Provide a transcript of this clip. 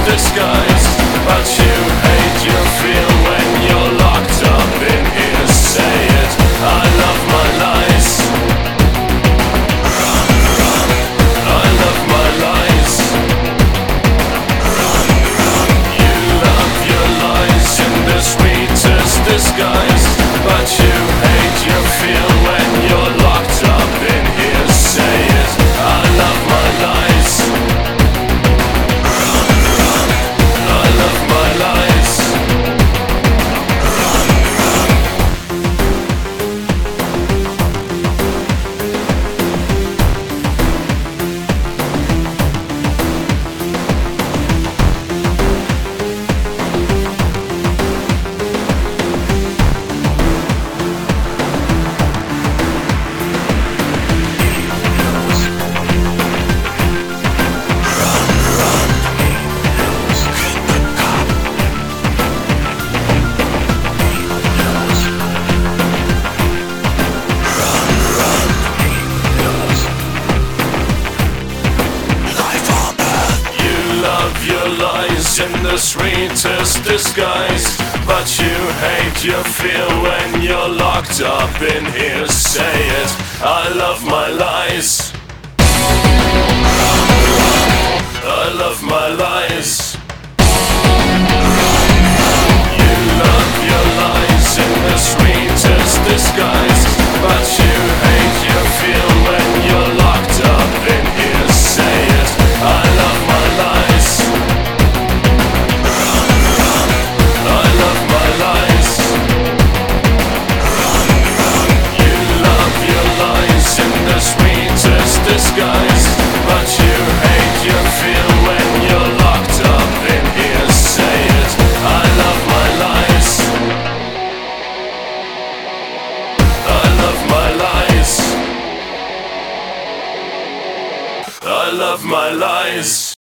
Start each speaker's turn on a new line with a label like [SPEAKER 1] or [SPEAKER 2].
[SPEAKER 1] disguise. But you hate your feel when you're locked up in here. Say it, I love my lies. Run, run, I love my lies. Run, run, you love your lies in the sweetest disguise. But you hate your feel when you're locked up in here. Say it, I love my lies. Run, run, I love my lies. Run, run. In the sweetest disguise. But you hate your feel when you're locked up in here. Say it, I love my lies. I love my lies. You love your lies in the sweetest disguise. But you hate your feel when you're locked up in here. Say it, I love my lies. Disguise, but you hate your feel when you're locked up in here. Say it, I love my lies. I love my lies. I love my lies.